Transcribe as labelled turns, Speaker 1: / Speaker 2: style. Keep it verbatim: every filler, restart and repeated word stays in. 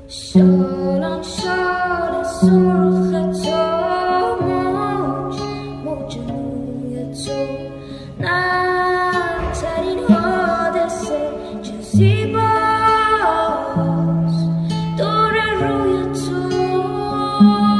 Speaker 1: شالان شال سرخ تو موج موج موی تو نهترین حادثه چه زیباست دور روی تو